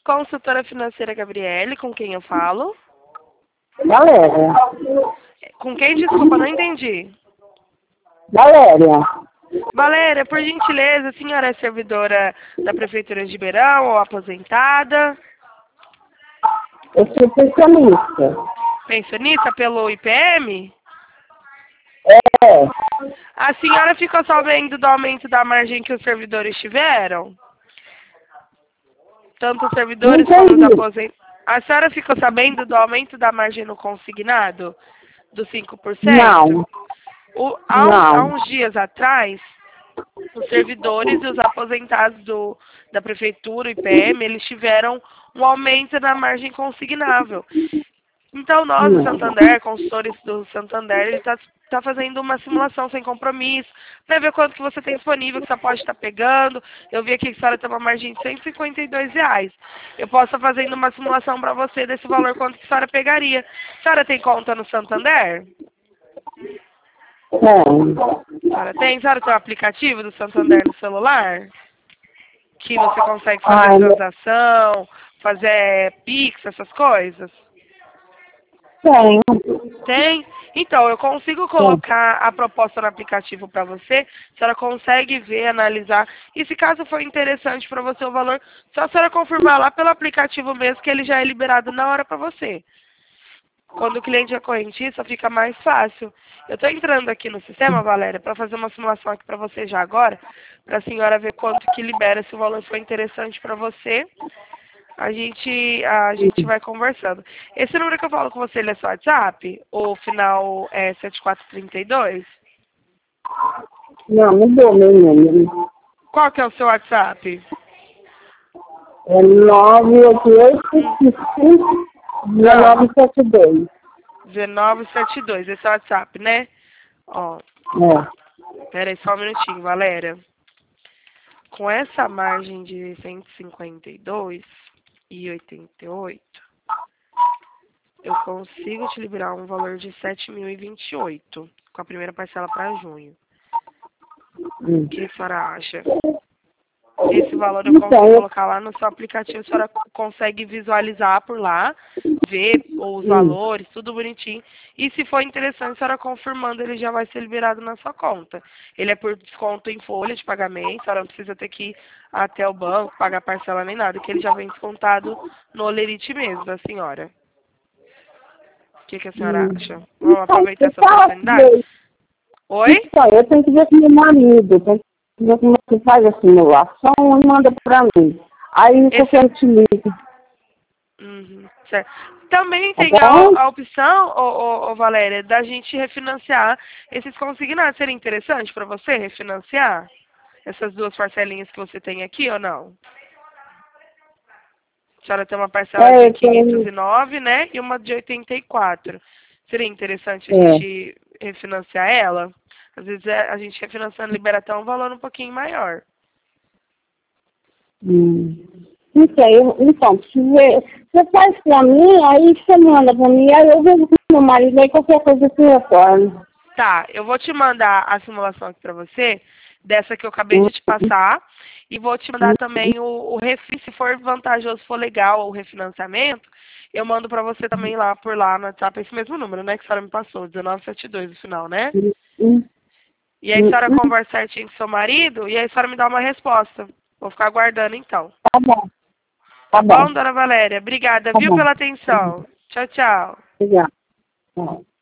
Consultora financeira Gabriele, com quem eu falo? Valéria. Com quem? Desculpa, não entendi. Valéria. Valéria, por gentileza, a senhora é servidora da Prefeitura de Ribeirão ou aposentada? Eu sou pensionista. Pensionista pelo IPM? É. A senhora ficou sabendo do aumento da margem que os servidores tiveram? Tanto os servidores como os aposentados. A senhora ficou sabendo do aumento da margem no consignado? Do 5%? Não. Há uns dias atrás, os servidores e os aposentados da Prefeitura, IPM, eles tiveram um aumento na margem consignável. Então, nós, do Santander, consultores do Santander, ele está fazendo uma simulação sem compromisso, para ver quanto que você tem disponível, que você pode estar pegando. Eu vi aqui que a senhora tem uma margem de R$ 152. Eu posso estar fazendo uma simulação para você desse valor, quanto que a senhora pegaria. A senhora tem conta no Santander? A senhora tem um aplicativo do Santander no celular? Que você consegue fazer transação, fazer Pix, essas coisas? Tem? Então, eu consigo colocar a proposta no aplicativo para você. A senhora consegue ver, analisar. E se caso for interessante para você o valor, só a senhora confirmar lá pelo aplicativo mesmo que ele já é liberado na hora para você. Quando o cliente é correntista, fica mais fácil. Eu estou entrando aqui no sistema, Valéria, para fazer uma simulação aqui para você já agora, para a senhora ver quanto que libera, se o valor for interessante para você. A gente vai conversando. Esse número que eu falo com você, ele é seu WhatsApp? O final é 7432? Não dou meu número. Qual que é o seu WhatsApp? É 988-1972. 1972, esse é o WhatsApp, né? Ó. Pera aí só um minutinho, Valéria. Com essa margem de 152,88, eu consigo te liberar um valor de 7.028 com a primeira parcela para junho. O que a senhora acha? Esse valor eu consigo colocar lá no seu aplicativo, a senhora consegue visualizar por lá, ver os valores, tudo bonitinho. E se for interessante, a senhora confirmando, ele já vai ser liberado na sua conta. Ele é por desconto em folha de pagamento, a senhora não precisa ter que ir até o banco, pagar parcela nem nada, que ele já vem descontado no Olerite mesmo, da senhora. O que a senhora acha? Vamos aproveitar essa oportunidade? Oi? Eu tenho que ver com meu marido, como é que faz a simulação e manda pra mim. Aí eu te ligo. Certo. Também tem a opção, Valéria, da gente refinanciar esses consignados. Seria interessante para você refinanciar essas duas parcelinhas que você tem aqui ou não? A senhora tem uma parcela de 509, né? E uma de 84. Seria interessante a gente refinanciar ela? Às vezes a gente refinanciando libera até um valor um pouquinho maior. Então, você faz pra mim, aí você manda pra mim, aí eu vejo com meu marido, aí qualquer coisa que retorna. Tá, eu vou te mandar a simulação aqui pra você, dessa que eu acabei de te passar, e vou te mandar também o se for vantajoso, for legal o refinanciamento, eu mando pra você também lá por lá no WhatsApp, esse mesmo número, né, que a senhora me passou, 1972 no final, né? E aí a senhora conversa certinho com seu marido, e aí a senhora me dá uma resposta. Vou ficar aguardando então. Tá bom. Tá bom, dona Valéria? Obrigada, viu, pela atenção. Tchau, tchau. Obrigada.